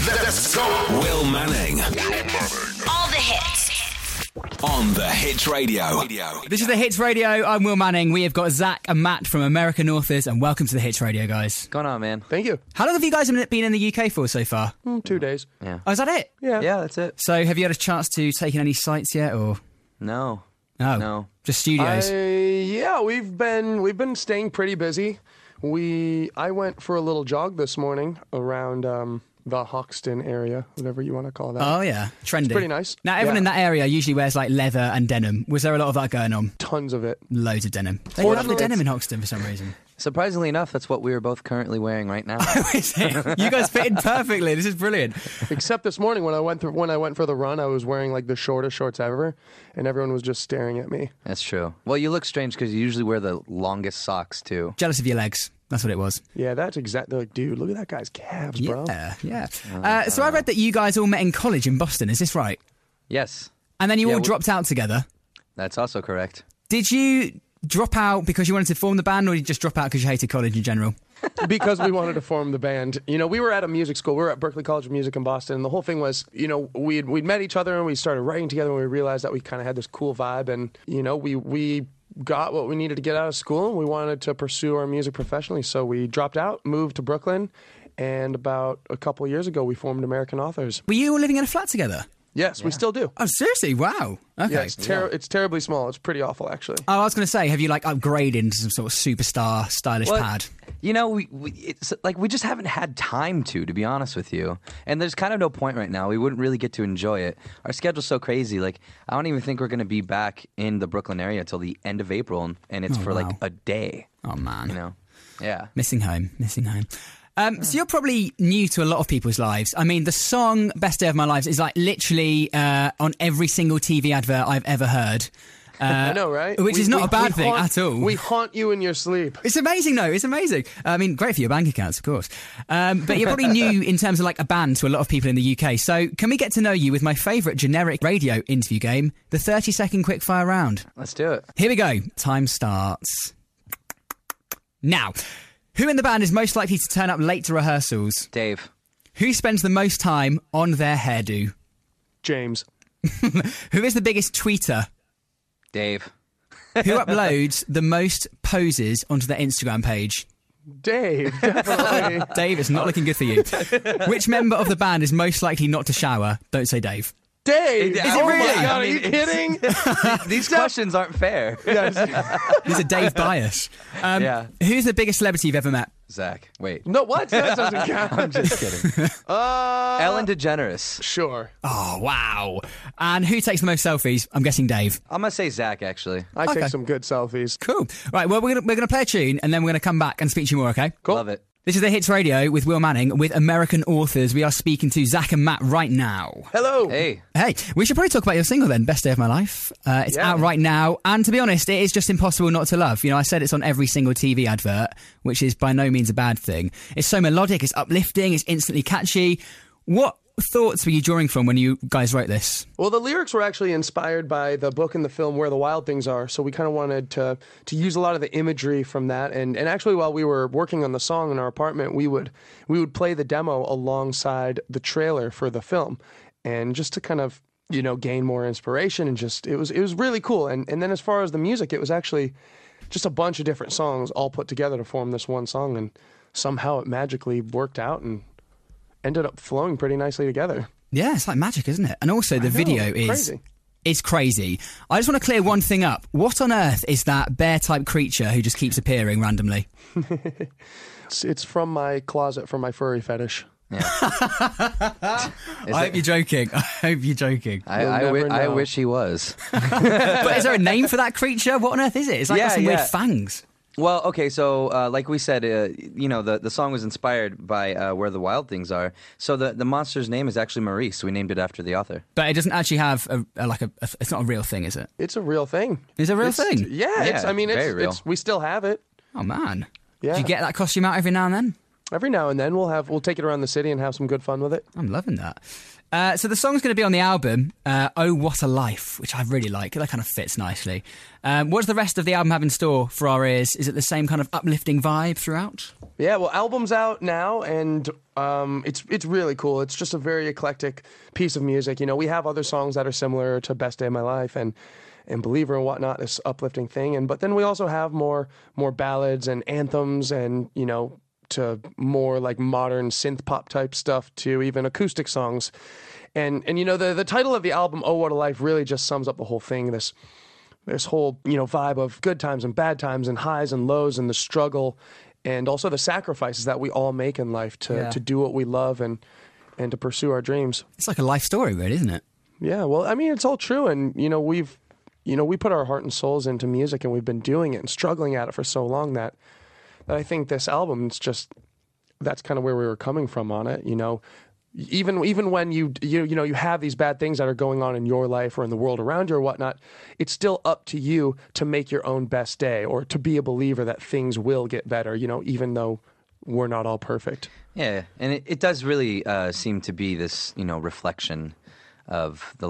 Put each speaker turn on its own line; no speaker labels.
Let's go. Will Manning.
All the hits.
On the Hits Radio.
This is the Hits Radio. I'm Will Manning. We have got Zach and Matt from American Authors, and welcome to the Hits Radio, guys.
What's going on, man?
Thank you.
How long have you guys been in the UK for so far?
2 days.
Yeah.
Oh, is that it?
Yeah.
Yeah, that's it.
So have you had a chance to take in any sites yet, or
No.
no?
No.
Just studios.
Yeah, we've been staying pretty busy. I went for a little jog this morning around the Hoxton area, whatever you want to call that.
Oh yeah, trendy.
It's pretty nice.
Now everyone in that area usually wears like leather and denim. Was there a lot of that going on?
Tons of it.
Loads of denim. They love the denim in Hoxton for some reason.
Surprisingly enough, that's what we are both currently wearing right now.
Is it? You guys fit in perfectly. This is brilliant.
Except this morning when I went for the run, I was wearing like the shortest shorts ever, and everyone was just staring at me.
That's true. Well, you look strange because you usually wear the longest socks, too.
Jealous of your legs. That's what it was.
Yeah, that's exactly like, dude, look at that guy's calves, bro.
Yeah. So I read that you guys all met in college in Boston. Is this right?
Yes,
And then you
Yeah,
all
we-
dropped out together.
that's also correct.
Did you drop out because you wanted to form the band, or did you just drop out because you hated college in general?
Because we wanted to form the band. You know, we were at a music school. We were at Berklee College of Music in Boston. And the whole thing was, you know, we'd met each other and we started writing together, and we realized that we kind of had this cool vibe. And, you know, we got what we needed to get out of school, and we wanted to pursue our music professionally. So we dropped out, moved to Brooklyn, and about a couple of years ago, we formed American Authors.
Were you all living in a flat together?
Yes, we still do.
Oh, seriously? Wow. Okay.
Yeah, it's terribly small. It's pretty awful, actually.
Oh, I was going to say, have you like upgraded into some sort of superstar stylish
Well,
pad?
You know, it's like we just haven't had time to be honest with you. And there's kind of no point right now. We wouldn't really get to enjoy it. Our schedule's so crazy. Like, I don't even think we're going to be back in the Brooklyn area until the end of April, and it's for like
wow.
a day.
Oh, man.
You know? Yeah.
Missing home. So you're probably new to a lot of people's lives. I mean, the song Best Day of My Life is like literally on every single TV advert I've ever heard.
I know, right?
Which is not a bad thing
haunt,
at all.
We haunt you in your sleep.
It's amazing, though. It's amazing. I mean, great for your bank accounts, of course. But you're probably new in terms of like a band to a lot of people in the UK. So can we get to know you with my favourite generic radio interview game, the 30-second quickfire round?
Let's do it.
Here we go. Time starts now. Who in the band is most likely to turn up late to rehearsals?
Dave.
Who spends the most time on their hairdo?
James.
Who is the biggest tweeter?
Dave.
Who uploads the most poses onto their Instagram page?
Dave, definitely.
Dave, it's not looking good for you. Which member of the band is most likely not to shower? Don't say Dave.
Dave!
Is it
Oh
really?
my God,
I
are
mean,
you kidding?
These questions aren't fair.
Yes.
There's a Dave bias.
Yeah.
Who's the biggest celebrity you've ever met?
Zach. Wait.
No, what? That doesn't count.
I'm just kidding. Ellen DeGeneres.
Sure.
Oh, wow. And who takes the most selfies? I'm guessing Dave.
I'm going to say Zach, actually.
I
Okay.
take some good selfies.
Cool. Right, well, we're gonna play a tune, and then we're going to come back and speak to you more, okay?
Cool.
Love it.
This is the Hits Radio with Will Manning with American Authors. We are speaking to Zach and Matt right now.
Hello.
Hey.
Hey, we should probably talk about your single then, Best Day of My Life. It's
Yeah.
out right now, and to be honest, it is just impossible not to love. You know, I said it's on every single TV advert, which is by no means a bad thing. It's so melodic, it's uplifting, it's instantly catchy. What thoughts were you drawing from when you guys wrote this?
Well, the lyrics were actually inspired by the book and the film Where the Wild Things Are, so we kind of wanted to use a lot of the imagery from that. And actually, while we were working on the song in our apartment, we would play the demo alongside the trailer for the film, and just to kind of, you know, gain more inspiration, and just it was really cool. And then as far as the music, it was actually just a bunch of different songs all put together to form this one song, and somehow it magically worked out and ended up flowing pretty nicely together.
Yeah, it's like magic, isn't it? And also the video
crazy.
is crazy. I just want to clear one thing up. What on earth is that bear-type creature who just keeps appearing randomly?
It's from my closet for my furry fetish.
I hope you're joking. I hope you're joking.
I wish he was.
But is there a name for that creature? What on earth is it? It's like got some weird fangs.
Well, okay, so like we said, you know, the song was inspired by Where the Wild Things Are. So the monster's name is actually Maurice. We named it after the author.
But it doesn't actually have it's not a real thing, is it?
It's a real thing.
It's a real thing?
Yeah,
Yeah, very real.
we still have it.
Oh, man.
Yeah.
Do you get that costume out every now and then?
Every now and then we'll take it around the city and have some good fun with it.
I'm loving that. So the song's going to be on the album, Oh What a Life, which I really like. That kind of fits nicely. What does the rest of the album have in store for our ears? Is it the same kind of uplifting vibe throughout?
Yeah, well, album's out now, and it's really cool. It's just a very eclectic piece of music. You know, we have other songs that are similar to Best Day of My Life and Believer and whatnot, this uplifting thing. But then we also have more ballads and anthems and, you know, to more like modern synth pop type stuff to even acoustic songs. And you know, the title of the album, Oh What a Life, really just sums up the whole thing. This whole, you know, vibe of good times and bad times and highs and lows and the struggle and also the sacrifices that we all make in life to do what we love and to pursue our dreams.
It's like a life story, really, isn't it?
Yeah, well, I mean, it's all true. And, you know, we put our heart and souls into music and we've been doing it and struggling at it for so long that I think this album, that's kind of where we were coming from on it, you know. Even when you have these bad things that are going on in your life or in the world around you or whatnot, it's still up to you to make your own best day or to be a believer that things will get better, you know, even though we're not all perfect.
Yeah, and it does really seem to be this, you know, reflection of the